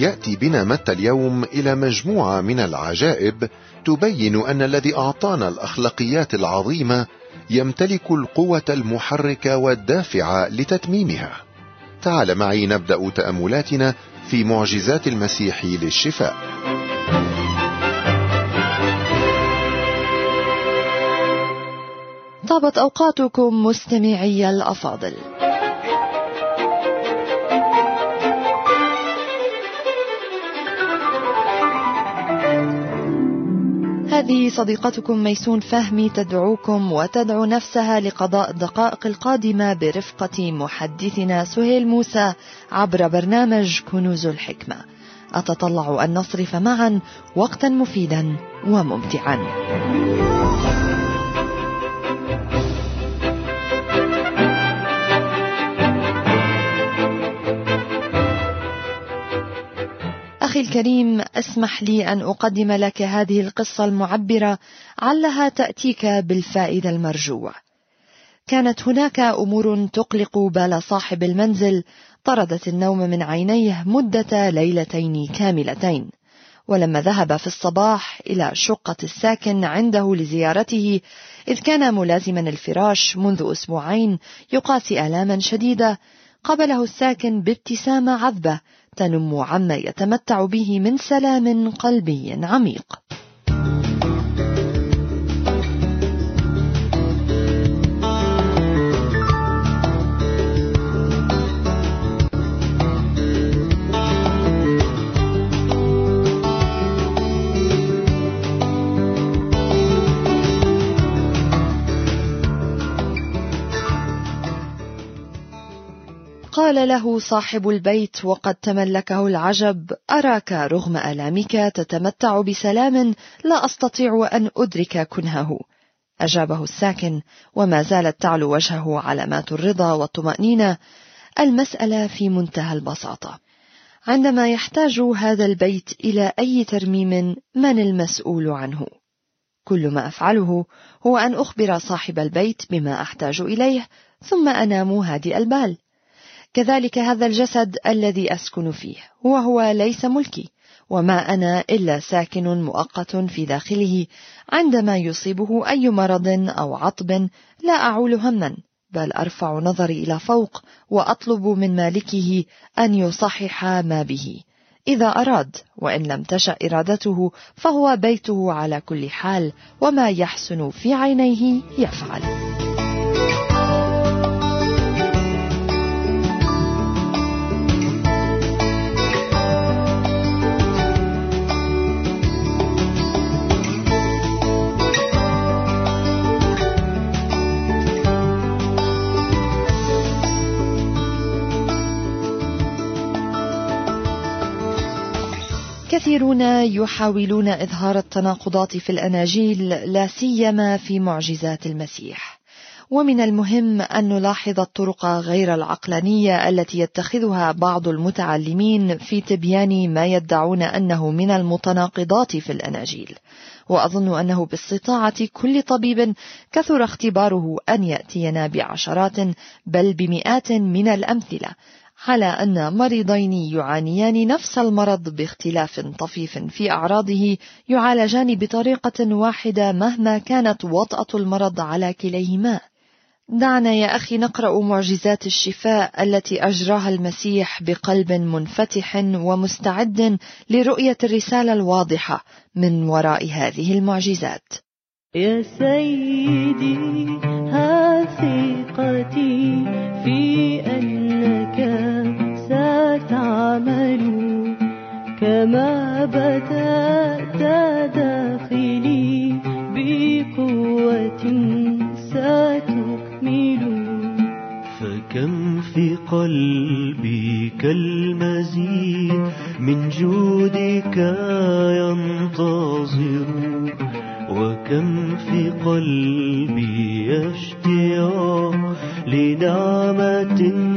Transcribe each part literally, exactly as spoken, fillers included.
يأتي بنا متى اليوم إلى مجموعة من العجائب تبين أن الذي أعطانا الأخلاقيات العظيمة يمتلك القوة المحركة والدافعة لتتميمها. تعال معي نبدأ تأملاتنا في معجزات المسيح للشفاء. طابت أوقاتكم مستمعي الأفاضل. هذه صديقتكم ميسون فهمي تدعوكم وتدعو نفسها لقضاء الدقائق القادمة برفقة محدثنا سهيل موسى عبر برنامج كنوز الحكمة. أتطلع أن نصرف معا وقتا مفيدا وممتعا. أخي الكريم، اسمح لي أن أقدم لك هذه القصة المعبرة علها تأتيك بالفائدة المرجوة. كانت هناك أمور تقلق بال صاحب المنزل طردت النوم من عينيه مدة ليلتين كاملتين، ولما ذهب في الصباح إلى شقة الساكن عنده لزيارته، إذ كان ملازما الفراش منذ أسبوعين يقاسي آلاما شديدة، قابله الساكن بابتسامة عذبة تنم عما يتمتع به من سلام قلبي عميق. قال له صاحب البيت وقد تملكه العجب: أراك رغم آلامك تتمتع بسلام لا أستطيع أن أدرك كنهه. أجابه الساكن وما زالت تعلو وجهه علامات الرضا والطمأنينة: المسألة في منتهى البساطة. عندما يحتاج هذا البيت إلى أي ترميم، من المسؤول عنه؟ كل ما أفعله هو أن أخبر صاحب البيت بما أحتاج إليه، ثم أنام هادئ البال. كذلك هذا الجسد الذي أسكن فيه، وهو ليس ملكي، وما أنا إلا ساكن مؤقت في داخله. عندما يصيبه أي مرض أو عطب لا أعول هما، بل أرفع نظري إلى فوق وأطلب من مالكه أن يصحح ما به إذا أراد، وإن لم تشأ إرادته فهو بيته على كل حال، وما يحسن في عينيه يفعل. كثيرون يحاولون إظهار التناقضات في الأناجيل، لا سيما في معجزات المسيح، ومن المهم أن نلاحظ الطرق غير العقلانية التي يتخذها بعض المتعلمين في تبيان ما يدعون أنه من المتناقضات في الأناجيل. وأظن أنه باستطاعة كل طبيب كثر اختباره أن يأتينا بعشرات بل بمئات من الأمثلة على أن مريضين يعانيان نفس المرض باختلاف طفيف في أعراضه يعالجان بطريقة واحدة مهما كانت وطأة المرض على كليهما. دعنا يا أخي نقرأ معجزات الشفاء التي أجراها المسيح بقلب منفتح ومستعد لرؤية الرسالة الواضحة من وراء هذه المعجزات. يا سيدي ها ثقتي في أنك ستعمل كما بدأت داخلي بقوة ستكمل. فكم في قلبي كالمزيد من جودك ينتظر، وكم في قلبي اشتياق لنعمة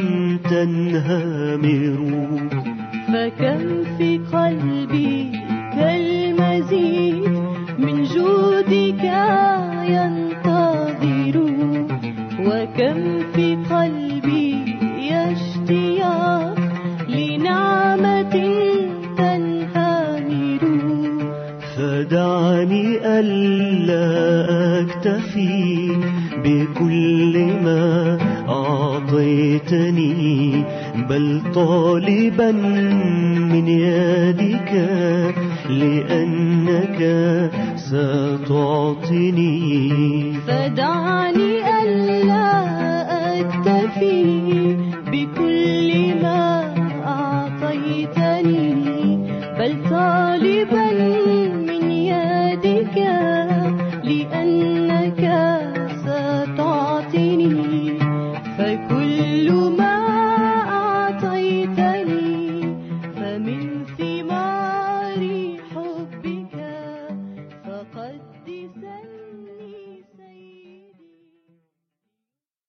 تنهمر. فكم في قلبي كالمزيد من جودك ينتظر، وكم في قلبي اشتياق لنعمة تنهمر. أكتفي بكل ما أعطيتني، بل طالبا من يدك لأنك ستعطني. فدعني